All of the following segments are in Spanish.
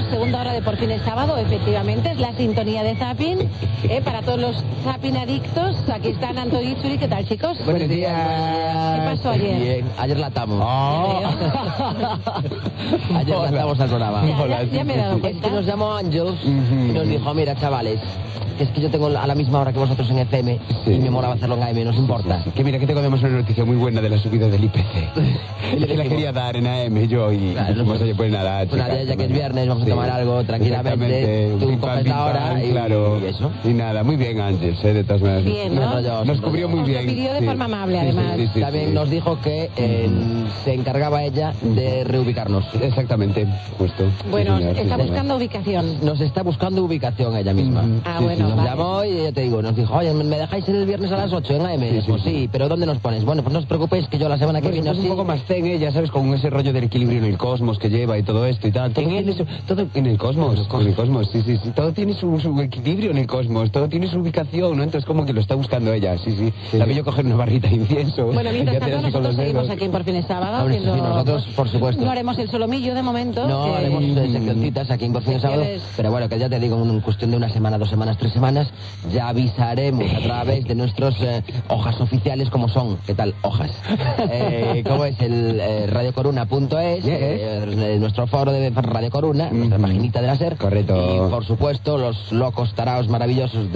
segunda hora de Por fin es sábado, efectivamente, es la sintonía de Zapping. Para todos los Zapping adictos, aquí están Antonio y Churi. ¿Qué tal, chicos? Buenos días. ¿Qué pasó ayer? Bien, ayer latamos. Oh. Ayer latamos al programa. Ya me he dado Es cuenta. que nos llamó Ángel y nos dijo, mira, chavales, es que yo tengo a la misma hora que vosotros en FM y me molaba hacerlo en AM, ¿nos importa? Que mira, que tengo además una noticia muy buena de la subida del IPC. Y le Que la dijimos, quería dar en AM yo y claro, dijimos, oye, pues nada, pues nada, chicas, ya que es viernes, vamos a tomar algo tranquilamente, exactamente, tú pim, pam, coges pim, la hora pam, y, claro. y eso. Y nada, muy bien, Ángel, de todas maneras. Bien, ¿no? Nos cubrió muy Os bien. lo pidió de sí. forma amable, Sí, además. sí, sí, También sí. nos dijo que se encargaba ella de reubicarnos. Exactamente, justo. Bueno, Sí, señor, está sí, señor. buscando ubicación. Nos está buscando ubicación ella misma. Ah, Sí, bueno, sí, Nos vale. llamó y ya te digo, nos dijo, oye, ¿me dejáis ir el viernes a las 8 en AM? Sí, Pues sí, sí, pero ¿dónde nos pones? Bueno, pues no os preocupéis que yo la semana que Pues viene es un así... poco más zen ella, ¿sabes? Con ese rollo del equilibrio en el cosmos que lleva y todo esto y tal. Todo tiene su, todo en el cosmos, en el cosmos, sí, sí, sí. Todo tiene su equilibrio en el cosmos, todo tiene su ubicación, ¿no? Entonces como que lo está buscando ella, sí, sí. La vi yo coger una barrita de incienso. Bueno, mientras y tanto, hacer así con nosotros los seguimos dedos. aquí en Por fin es sábado. Hombre, sí, haciendo- nosotros, por supuesto. No haremos el solomillo de momento. No, que- haremos seccioncitas aquí en Por fin es sábado, Secciones. pero bueno, que ya te digo, en cuestión de una semana, 2 semanas, 3 semanas, ya avisaremos a través de nuestros hojas oficiales como son. ¿Qué tal? Hojas. ¿Cómo es? El radiocoruna.es, nuestro foro de Radio Coruna, nuestra paginita de la SER. Correcto. Y por supuesto, los locos taraos maravillosos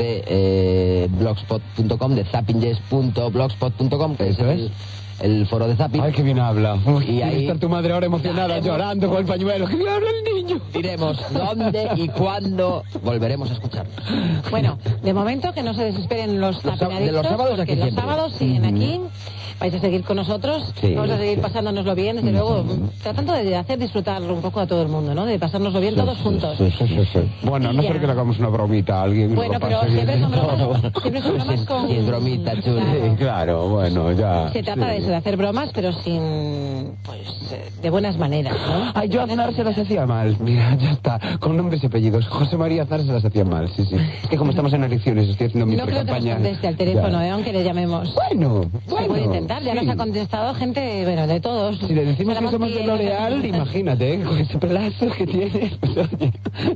de blogspot.com, de zappinges.blogspot.com, que Eso es el foro de Zapping. Ay, qué bien habla. Uy, Y tiene ahí- que estar tu madre ahora emocionada, Daremos- llorando con el pañuelo. ¡Que bien habla el niño! Diremos dónde y cuándo volveremos a escuchar. Bueno, de momento que no se desesperen los de los zappinadictos, sábados porque aquí los siempre. sábados siguen aquí. Vais a seguir con nosotros, Sí. vamos a seguir pasándonoslo bien, desde luego, tratando de hacer disfrutar un poco a todo el mundo, ¿no? De pasárnoslo bien todos juntos. Bueno, no Ya. sé que le hagamos una bromita a alguien. Bueno, lo pero pase siempre bien. son bromas, siempre son bromas con... Sí, es bromita, chuli. Claro. Sí, claro, bueno, ya. Se trata sí. de eso, de hacer bromas, pero sin, pues, de buenas maneras, ¿no? Ay, yo a Aznar se las hacía mal. Mira, ya está. Con nombres y apellidos. José María Aznar se las hacía mal, sí, sí. Es que como estamos en elecciones, estoy haciendo mi No creo que nos pre-campaña. conteste al teléfono, Ya. aunque le llamemos. Bueno, Se puede bueno. intentar, ya sí. nos ha contestado gente, bueno, de todos. Si le decimos que Esperamos somos de L'Oreal, imagínate, ¿eh? Con ese pelazo que tiene. Pues, oye.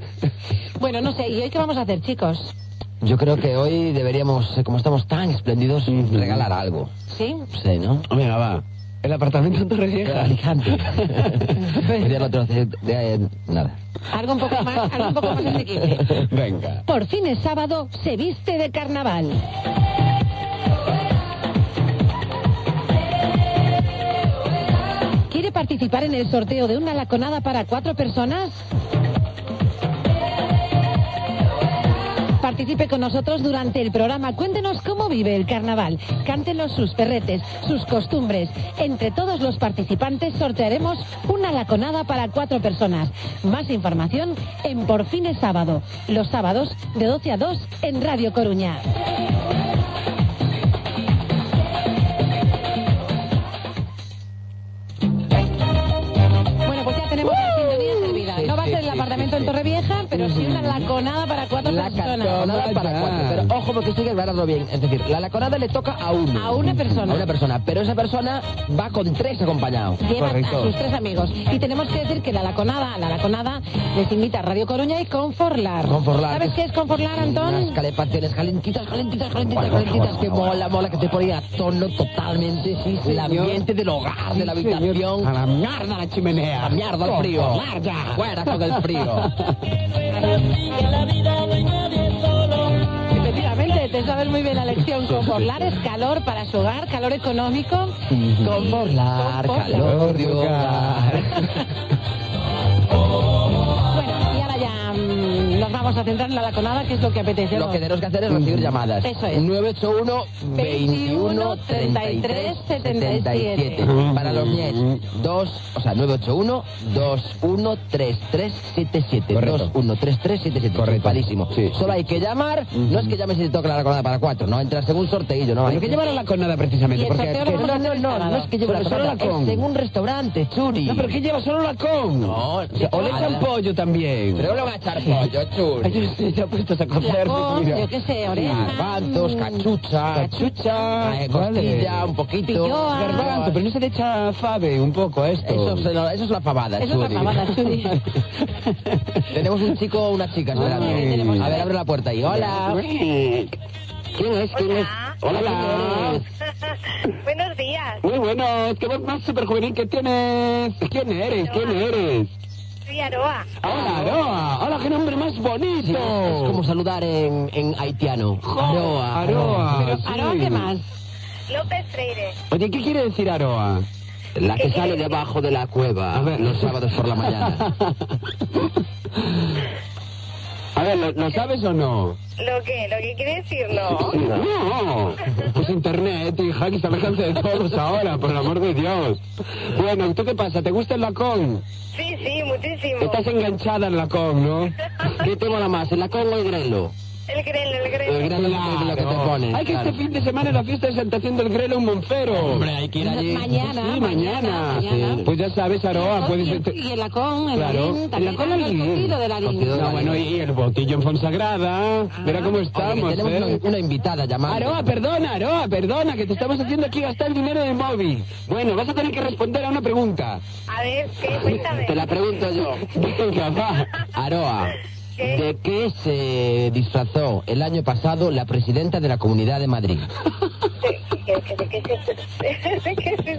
Bueno, no sé, ¿y hoy qué vamos a hacer, chicos? Yo creo que hoy deberíamos, como estamos tan espléndidos, regalar algo. ¿Sí? Sí, ¿no? Venga, va. El apartamento en Torrevieja. Alicante. Pues ya el otro, nada. Algo un poco más asequible. Venga. Por fin es sábado, se viste de carnaval. ¿Quiere participar en el sorteo de una laconada para 4 personas? Participe con nosotros durante el programa. Cuéntenos cómo vive el carnaval. Cántenos sus perretes, sus costumbres. Entre todos los participantes sortearemos una laconada para 4 personas. Más información en Por fin es sábado. Los sábados de 12 a 2 en Radio Coruña. Bueno, pues ya tenemos la sintonía servida. No va a ser el apartamento en Torrevieja, pero sí una laconada para 4 La personas. laconada para 4. Pero ojo, porque estoy que aclararlo bien. Es decir, la laconada le toca a uno. A una persona. A una persona. Pero esa persona va con 3 acompañados. Lleva Correcto. a sus 3 amigos. Y tenemos que decir que la laconada les invita a Radio Coruña y Conforlar. Conforlar. ¿Sabes qué es Conforlar, Antón? Unas calefacciones calentitas, que mola, que te ponen a tono totalmente el ambiente del hogar, de la habitación. A la mierda la chimenea. A mierda el frío. Fuera con el frío. Efectivamente, te sabes muy bien la lección. Conforlar es calor para su hogar, calor económico. Conforlar, calor de hogar. Bueno, y ahora ya nos vamos a centrar en la laconada, que es lo que apetece. Lo que tenemos que hacer es recibir llamadas. Eso es. 981 21 33 77. Para los ñes, 981 213377. Correcto. 213377. Correcto. Padísimo. Sí. Solo hay que llamar. No es que llames y te toque la laconada para 4. No, entras en un sorteillo. No, hay Hay que llevar a la conada precisamente. Y el Porque sorteo lo vamos a hacer el sábado. no es que lleve la Pero solo conada, lacón. es en un restaurante, churi. No, pero que lleva solo la con. No, O le echan pollo también. Pero no va a echar pollo, churi. Jesús. Ya puestos a cocer. Yo qué sé, orejas. Garbanzos, cachucha, costilla, un poquito. Pilloa. Garbanzo, pero no se le echa fave un poco a esto. Eso es la pavada, Eso es la Churi. pavada, Churi. Tenemos un chico o una chica esperando. tenemos. A ver, abre la puerta ahí. Hola. ¿Quién es? Hola. Buenos días, Muy bueno, qué voz más súper juvenil que tienes. ¿Quién eres? soy Aroa. Hola, Aroa. Hola, qué nombre más bonito. Es como saludar en haitiano. Aroa. Aroa. sí. ¿Aroa qué más? López Freire. Oye, ¿qué quiere decir Aroa? La que sale debajo de la cueva los sábados por la mañana. A ver, ¿lo sabes o no? ¿Lo que quiere decir no? No, pues internet, hija, que está al alcance de todos ahora, por el amor de Dios. Bueno, ¿tú qué pasa? ¿Te gusta el lacón? Sí, muchísimo. Estás enganchada en lacón, ¿no? ¿Qué te mola más, el lacón o el grelo? El grelo. El grelo es lo que te pones. Ay, que claro. este fin de semana es la fiesta de Santa Fe del Grelo en Monfero. Hombre, hay que ir allí. Mañana. Sí, mañana. Sí. Pues ya sabes, Aroa, puedes... Y el lacón, el Claro, larín, el también lacón el es bien. cocido de larín. Cocido de No, bueno, y el botillo en Fonsagrada. Mira cómo Oye, estamos, que tenemos ¿eh? una invitada llamada. Aroa, perdona, que te estamos haciendo aquí gastar dinero del móvil. Bueno, vas a tener que responder a una pregunta. A ver, ¿qué? Cuéntame. Te la pregunto yo. Venga, va. Aroa, ¿Qué? ¿de qué se disfrazó el año pasado la presidenta de la Comunidad de Madrid? ¿De qué se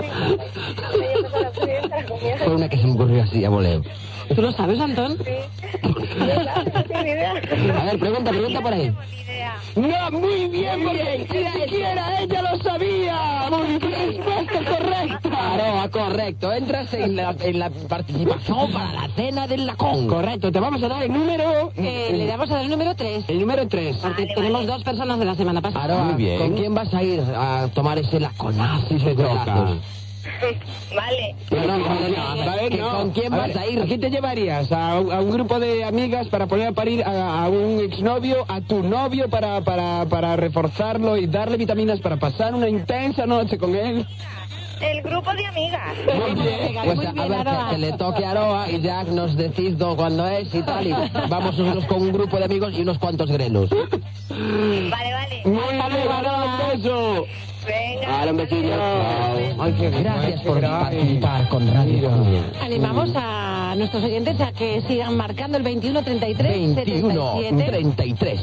Fue una que se me ocurrió así a voleo. ¿Tú lo sabes, Antón? No tengo ni idea. A ver, pregunta por ahí. No tengo ni idea. No, muy bien, porque ni siquiera ella lo sabía. Muy bien, respuesta correcta. Aroa, correcto. Entras en la participación para la cena del lacón. Correcto, te vamos a dar el número... Le damos a dar el número 3. El número 3. Porque tenemos 2 personas de la semana pasada. Aroa, Muy bien. ¿con quién vas a ir a tomar ese laconazo? Se toca. Vale. ¿Con quién vas a ir? ¿A quién te llevarías? ¿A un grupo de amigas para poner a parir a un exnovio? ¿A tu novio para reforzarlo y darle vitaminas para pasar una intensa noche con él? El grupo de amigas. Muy bien. Pues Muy a bien, ver, Aroa. que le toque a Aroa y ya nos decís cuándo es y tal. Y vamos nosotros con un grupo de amigos y unos cuantos grelos. Vale. Muy bien, Aroa, un beso. Venga. Ahora un besillo. Ay, qué Gracias por participar con Radio Coruña. Animamos a nuestros oyentes a que sigan marcando el 21 33 21 77. 33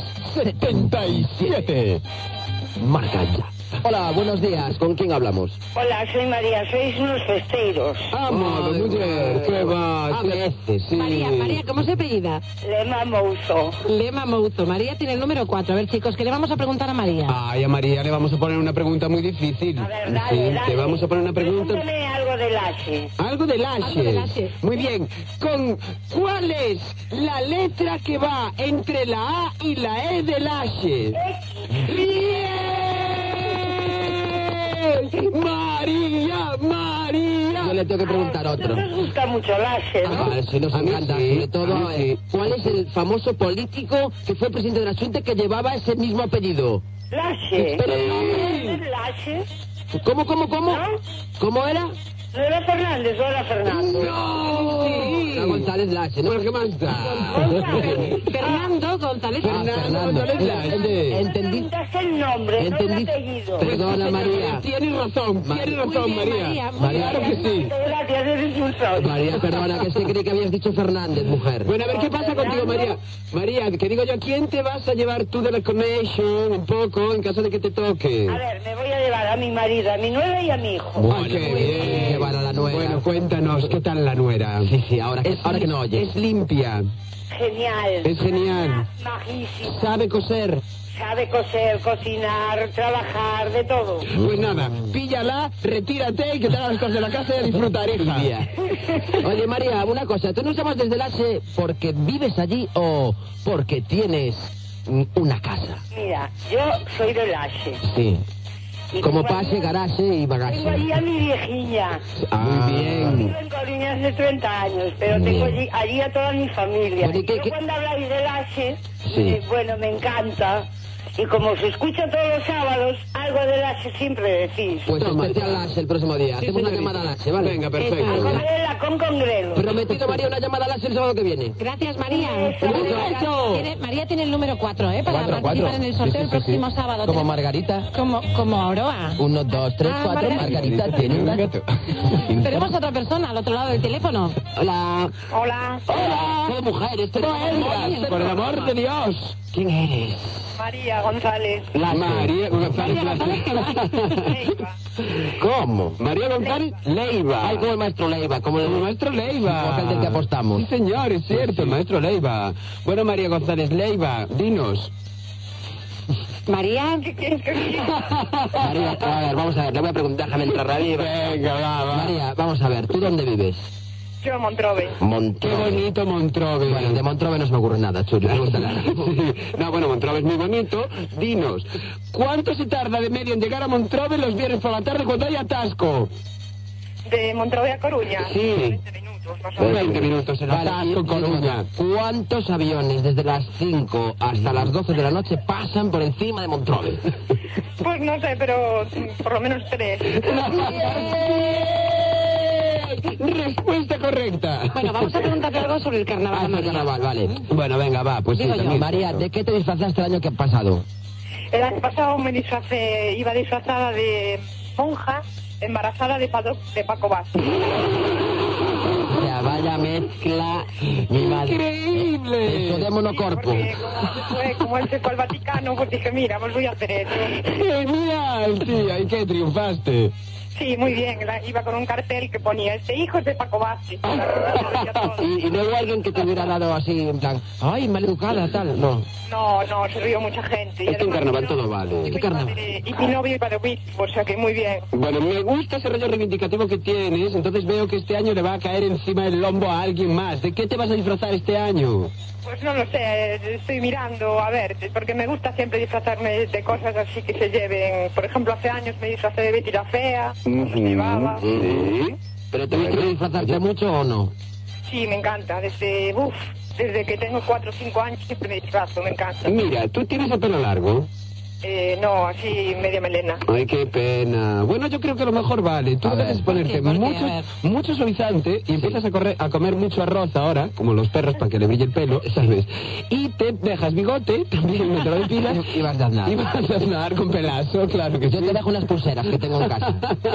77. Marca ya. Hola, buenos días. ¿Con quién hablamos? Hola, soy María, sois unos festeiros. Vamos, mujer, ¿qué va? A veces, sí. María, ¿cómo se apellida? Lema Mouzo. Lema Mouzo. María tiene el número 4. A ver, chicos, ¿qué le vamos a preguntar a María? Ay, a María le vamos a poner una pregunta muy difícil. A ver, Sí, dale. te vamos a poner una pregunta. Pregúntame algo del H. Algo del Algo H. del H. Muy bien. ¿Cuál es la letra que va entre la A y la E del H? ¡Bien! María. Yo le tengo que preguntar otro. No nos gusta mucho el H, ¿no? Ah, sí, nos A mí encanta. sí, Sobre todo, a mí sí. ¿cuál es el famoso político que fue presidente de la Junta que llevaba ese mismo apellido? Lache. Pero el nombre. ¿No es Lache? ¿Cómo? ¿No? ¿Cómo era? ¿No era Fernández o era Fernando? ¡No! Era González Lache, ¿no? Bueno, ¿qué más da? Fernando González. Fernando González Lache. Entendí. Preguntaste el nombre, no el Entendí. apellido. Perdona, María. Tienes razón, Muy María. bien, María. Claro que sí. Gracias, eres un sol. María, perdona, que se creí que habías dicho Fernández, mujer. Bueno, a ver, ¿qué pasa contigo, María? María, que digo yo, ¿a quién te vas a llevar tú de la Connection un poco en caso de que te toque? A ver, me voy a llevar a mi marido, a mi nuera y a mi hijo. Bueno, qué muy bien. bien. Llevar a la nuera. Bueno, cuéntanos, ¿qué tal la nuera? Sí, ahora que no oyes. Es limpia, Genial. es genial, Majísimo. sabe coser. Sabe coser, cocinar, trabajar, de todo. Pues nada, píllala, retírate y que te hagas las cosas de la casa y a disfrutar, hija. Oye, María, una cosa. ¿Tú nos llamas desde el H porque vives allí o porque tienes una casa? Mira, yo soy de Lache. Sí. Y Como tengo pase, allí- garaje y Tengo bagaje. allí a mi viejilla. Muy Vivo bien. en Coruña hace 30 años, pero Muy tengo bien. allí a toda mi familia. Bueno, ¿y qué- Yo qué- cuando habláis de Lache, Sí. bueno, me encanta. Y como se escucha todos los sábados, algo de las siempre decís. Pues Toma, especial ya. Lash el próximo día. Sí, Hacemos una señorita. llamada Lash, ¿vale? Venga, perfecto. Canela con grelo. Prometido, María, una llamada Lash el sábado que viene. Gracias, María. beso. María tiene el número 4, para Cuatro, participar cuatro. en el sorteo Sí, sí, el sí, próximo sí. sábado. Como Tenemos- Margarita. Como Aroa. 1, 2, 3, Ah, 4. Margarita. Margarita tiene un gato. Tenemos otra persona al otro lado del teléfono. Hola. Hola, Hola. Soy mujer, estoy Por el amor de Dios. ¿Quién eres? María González. María González Leiva. ¿Cómo? María González Leiva. Ay, como el maestro Leiva, como El el maestro Leiva. Como aquel del que apostamos. Sí, señor, es cierto, el maestro Leiva. Bueno, María González Leiva, dinos. María. María, a ver, vamos a ver, le voy a preguntar, déjame entrar radio. Venga, va. María, vamos a ver, ¿tú dónde vives? Yo Montrove. Qué Montrove. bonito Montrove. Bueno, de Montrove no se me ocurre nada, Chuli, pregúntale. Sí. No, bueno, Montrove es muy bonito. Dinos, ¿cuánto se tarda de medio en llegar a Montrove los viernes por la tarde cuando hay atasco? De Montrove a Coruña. Sí. 20 minutos, más o menos. 20 minutos el Vale, atasco en Coruña. ¿Cuántos aviones desde las 5 hasta las 12 de la noche pasan por encima de Montrove? Pues no sé, pero por lo menos 3. Respuesta correcta. Bueno, vamos a preguntarte algo sobre el carnaval. Ah, es el María. carnaval, vale. Bueno, venga, va, pues sí, Digo yo, también. María, ¿de qué te disfrazaste el año que ha pasado? El año pasado iba disfrazada de monja embarazada de Paco Vázquez. O sea, vaya mezcla, mi madre. ¡Increíble! Eso de monocorpo. Porque como él se fue al Vaticano, pues dije, mira, pues voy a hacer eso. ¡Genial, tía! ¿Y qué triunfaste? Sí, muy bien. Iba con un cartel que ponía, este hijo es de Paco Vázquez. Y no hubo alguien que te hubiera dado así, en plan, ay, maleducada, tal, no. No, se rió mucha gente. Es que en además carnaval mi todo novio vale. ¿Qué carnaval? Y mi novio iba de obispo, o sea que muy bien. Bueno, me gusta ese rollo reivindicativo que tienes, entonces veo que este año le va a caer encima el lombo a alguien más. ¿De qué te vas a disfrazar este año? Pues no lo sé, estoy mirando, a ver, porque me gusta siempre disfrazarme de cosas así que se lleven. Por ejemplo, hace años me disfrazé de Betty la Fea, llevaba. Sí. ¿Pero tuviste que disfrazarte mucho o no? Sí, me encanta, desde que tengo 4 o 5 años siempre me disfrazo, me encanta. Mira, tú tienes el pelo largo. No, así media melena. Ay, qué pena. Bueno, yo creo que lo mejor vale. Tú A ver, debes ponerte ¿por qué? A mucho, ver. mucho suavizante y empiezas a comer mucho arroz ahora, como los perros, para que le brille el pelo, ¿sabes? Y te dejas bigote, también me te lo depilas. Y vas a aznar. Y vas a aznar con pelazo, claro que Yo sí. te dejo unas pulseras que tengo en casa.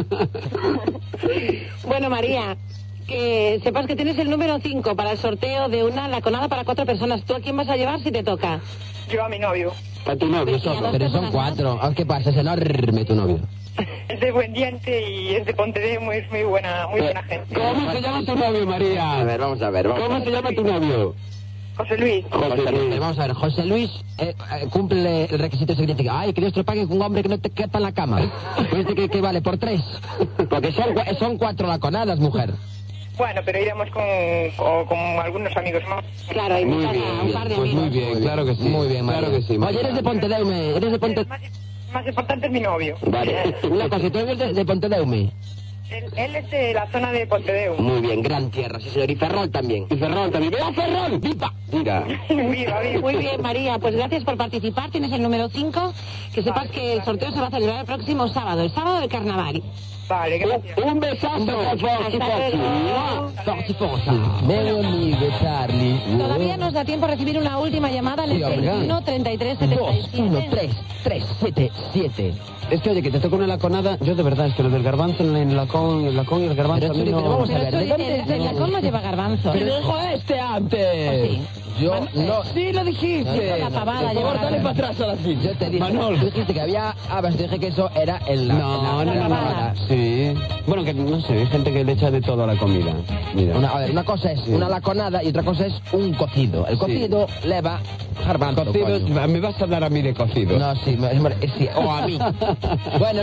Bueno, María, que sepas que tienes el número 5 para el sorteo de una laconada para 4 personas. ¿Tú a quién vas a llevar si te toca? Yo a mi novio. A tu novio solo. Pero son 4. Ah, ¿qué pasa? Es enorme tu novio. Es de buen diente y es de Pontedemo, es muy buena gente. ¿Cómo se llama tu novio, María? A ver, vamos a ver. ¿Cómo se llama tu novio? José Luis. José Luis. Vamos a ver, José Luis cumple el requisito ese que dice, ay, que Dios te lo pague con un hombre que no te quepa en la cama. Pues este que vale por 3. Porque son 4 laconadas, mujer. Bueno, pero iremos con algunos amigos más. Claro, hay Muy muchas, bien, un par de pues muy amigos. bien, claro que sí. Muy bien, claro María. que sí. Oye, María. eres de Pontedeume, eres de Pontedeume. Más importante es mi novio. Vale, una cosa, tú eres de Pontedeume. Él es de la zona de Pontedeu. Muy bien, gran tierra, sí señor. Y Ferrol también. Y Ferrol también. ¡Viva Ferrol! ¡Viva! Mira. Viva. Muy bien, María, pues gracias por participar. Tienes el número 5. Que sepas que el sorteo se va a celebrar el próximo sábado, el sábado del carnaval. Vale, gracias. Un besazo, Forci, Forza, forza. Meu amigo Charlie. Todavía nos da tiempo a recibir una última llamada en el Sí, oiga. 21 33 2, 1, 77. 3, 3, 7, 7. Es que, oye, que te toca una laconada, yo de verdad, es que lo del garbanzo en el lacón y el garbanzo Pero, a mí Chuli, no... pero vamos a Pero ver, ¿de Chuli, dónde? el lacón no lleva garbanzo. Pero dijo este antes. Sí. Yo no. Sí, lo dijiste. Dijo la pavada, Por favor, lleva dale garbanzo. para atrás a la cinta. Yo te dije, Manol. tú dijiste que había habas, te dije que eso era en la... No, en la- no, en la no, pavada. sí. Bueno, que no sé, hay gente que le echa de todo a la comida. Mira. A ver, una cosa es una laconada y otra cosa es un cocido. El cocido leva garbanzo, Cocido, coño. me vas a hablar a mí de cocido. No, sí, sí, o a mí. Bueno,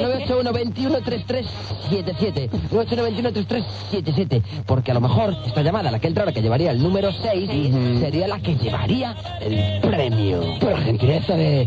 981-21-3377. 981-21-3377. Porque a lo mejor esta llamada, la que entra ahora, que llevaría el número 6, sería la que llevaría el premio. Por la gentileza de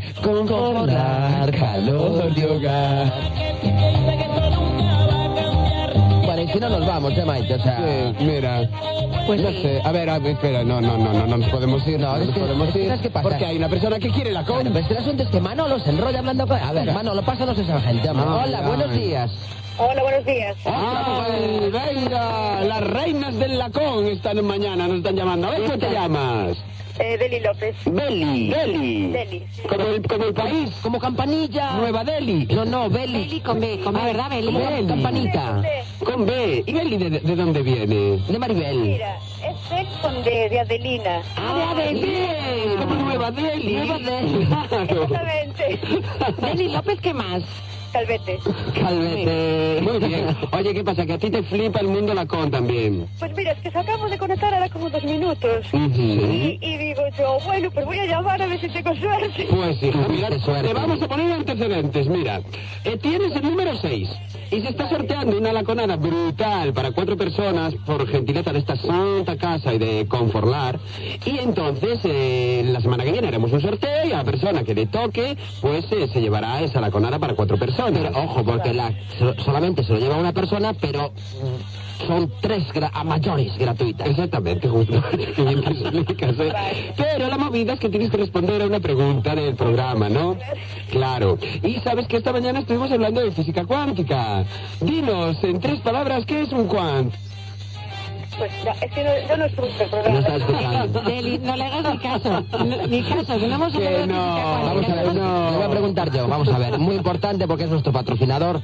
conformar calor de hogar. 40 si no nos vamos, Maite, o sea... Sí, mira, Pues no sí. sé, a ver, espera, no nos podemos ir, No, es que- podemos es que ir, ¿sabes qué pasa? porque hay una persona que quiere la Bueno, con. pero es que el asunto es que Manolo se enrolla hablando con... A ver, Manolo, pásanos esa gente, hombre. Ay, Hola, ay. buenos días. Hola, buenos días. ¡Ay, venga! Las reinas del lacón están mañana, nos están llamando. A ver, ¿cómo te llamas? Deli López. Beli. Deli. Sí. Como el país. Como campanilla. Nueva Delhi. No, Beli. Beli con B, ¿verdad, Beli? Como Beli. campanita. Con B. ¿Y Beli de dónde viene? De Maribel. Mira, es Sexton de Adelina. Bien, como Nueva Delhi. Nueva Delhi. Claro. Exactamente. Beli López, ¿qué más? Calvete. Calvete. Muy bien. Oye, ¿qué pasa? Que a ti te flipa el mundo lacón también. Pues mira, es que se acabamos de conectar ahora como 2 minutos. Ujú. Y digo yo, bueno, pues voy a llamar a ver si tengo suerte. Pues hija, mira, Qué suerte. te vamos a poner antecedentes. Mira, tienes el número 6 y se está sorteando una laconada brutal para 4 personas por gentileza de esta santa casa y de Conforlar. Y entonces, la semana que viene haremos un sorteo y a la persona que le toque, pues se llevará esa laconada para 4 personas. Pero, ojo, porque solamente se lo lleva una persona, pero son 3 a mayores gratuitas. Exactamente, justo. Qué bien que explicas, ¿eh? Pero la movida es que tienes que responder a una pregunta del programa, ¿no? Claro. Y sabes que esta mañana estuvimos hablando de física cuántica. Dinos, en 3 palabras, ¿qué es un quant? Pues ya, es que yo no escucho el No programa. está escuchando. Deli, no le hagas ni caso. Ni caso, que no hemos Que hablado de no, física Vamos a cuántica. ver, No. le voy a preguntar yo, vamos a ver, muy importante porque es nuestro patrocinador,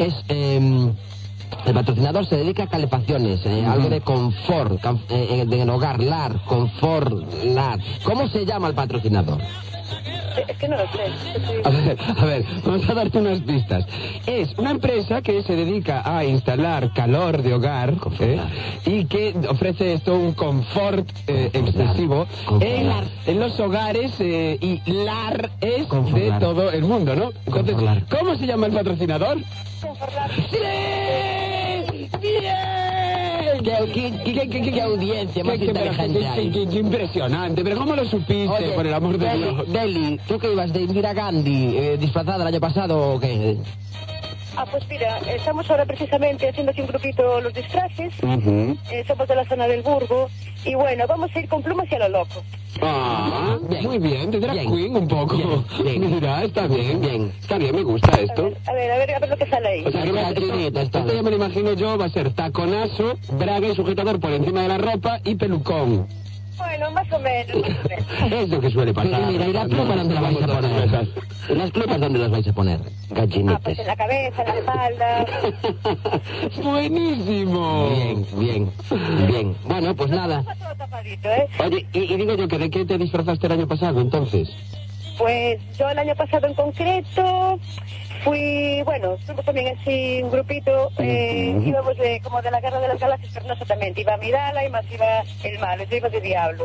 el patrocinador se dedica a calefacciones, algo de confort, de hogar, lar, confort, lar. ¿Cómo se llama el patrocinador? Es que no lo sé. A ver, vamos a darte unas pistas. Es una empresa que se dedica a instalar calor de hogar y que ofrece esto un confort excesivo en los hogares y lar es Conforlar. de todo el mundo, ¿no? Entonces, Conforlar. ¿cómo se llama el patrocinador? ¡Sí! ¡Bien! ¿Qué audiencia más inteligente hay? Qué impresionante, pero ¿cómo lo supiste, por el amor de Dios? Deli, ¿tú que ibas de Indira Gandhi disfrazada el año pasado o qué? Ah, pues mira, estamos ahora precisamente haciendo aquí un grupito los disfraces. Ujú. Somos de la zona del Burgo. Y bueno, vamos a ir con plumas y a lo loco. Ah, Bien. muy bien, de drag Bien. queen un poco. Bien. Mira, está bien. Bien. Está bien, me gusta esto. A ver lo que sale ahí. O sea, que esto ya me lo imagino yo, va a ser taconazo, braga y sujetador por encima de la ropa y pelucón. Bueno, más o menos. Es lo que suele pasar. Mira, ¿y las plumas dónde las vais a poner? ¿Las plumas dónde las vais a poner? Ah, pues Gallinetes. en la cabeza, en la espalda. Buenísimo. Bien. Bueno, pues nada. Está todo tapadito, ¿eh? Oye, y digo yo, que ¿de qué te disfrazaste el año pasado entonces? Pues yo el año pasado en concreto fui, bueno, estuve también así un grupito, íbamos como de la Guerra de las Galaxias, pero no exactamente, iba Midala y más iba el malo, yo iba de Diablo.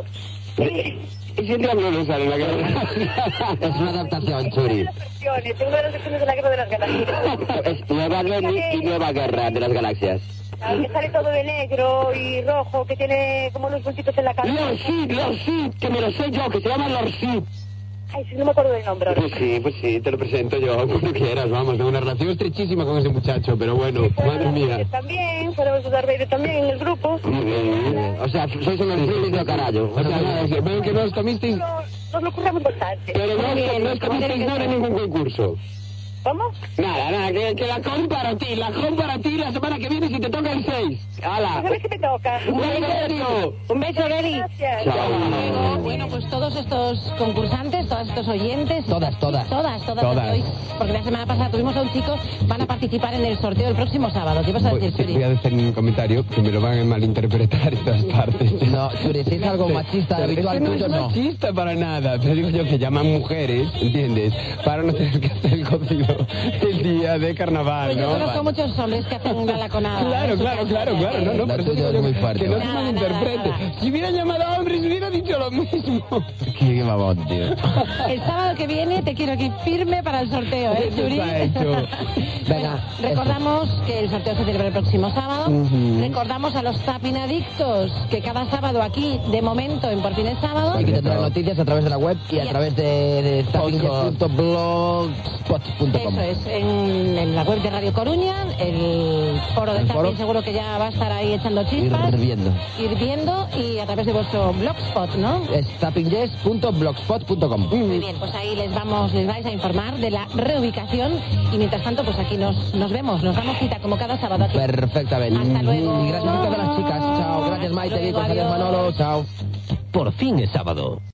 Y si el diablo no sale en la cabeza. Es una adaptación, Una de Churi. las versiones, una de las versiones de la Guerra de las Galaxias. Es Nueva Lenny y Nueva Guerra de las Galaxias. Que sale todo de negro y rojo, que tiene como unos puntitos en la cabeza. Lord Sid, que me lo sé yo, que se llama Lord Sid. Ay, sí, no me acuerdo del nombre ahora. Pues sí, te lo presento yo, cuando quieras, vamos, tengo una relación estrechísima con ese muchacho, pero bueno, madre mía. También, podemos usar Vader también en el grupo. O sea, sois unos frilis de carallo. O sea, nada, veo que no os tomisteis, Nos lo curramos bastante. pero no os tomisteis nada en ningún concurso. ¿Cómo? Nada, que la compara a ti la semana que viene si te toca el 6. ¡Hala! ¿Sabes qué me toca? ¡Un beso! Un beso, Deli. Gracias. Bueno, pues todos estos concursantes, todos estos oyentes. Todas. Todas. Hoy, porque la semana pasada tuvimos a un chico, van a participar en el sorteo el próximo sábado. ¿Qué vas a decir, Churi? Voy a decir un comentario que me lo van a malinterpretar en todas partes. No, Churi, si es algo machista habitual no tuyo, es no. machista para nada, pero digo yo que llaman mujeres, ¿entiendes? Para no tener que hacer el cocido el día de carnaval, Pues yo ¿no? conozco muchos hombres que hacen una laconada. Claro, no, La por eso tuya digo es yo muy que fuerte. no se Nada, malinterprete. nada. Si hubieran llamado a hombres, hubiera dicho lo mismo. Qué babón, tío. El sábado que viene te quiero aquí firme para el sorteo, ¿eh, Eso Churi? está hecho. Venga, Recordamos que el sorteo se celebra el próximo sábado. Ujú. Recordamos a los tapinadictos que cada sábado aquí, de momento, en Por fin es sábado. Aquí tendrán noticias a través de la web y a través de tapping.blogspot.com. Eso es, en en la web de Radio Coruña, el foro de Zapping seguro que ya va a estar ahí echando chispas. Hirviendo, y a través de vuestro blogspot, ¿no? Es zappingyes.blogspot.com. Muy bien, pues ahí les vais a informar de la reubicación y mientras tanto, pues aquí nos vemos, nos damos cita como cada sábado aquí. Perfectamente. Hasta luego. Y gracias a todas las chicas. Chao. Gracias, Maite, Vico, adiós, Manolo. Chao. Por fin es sábado.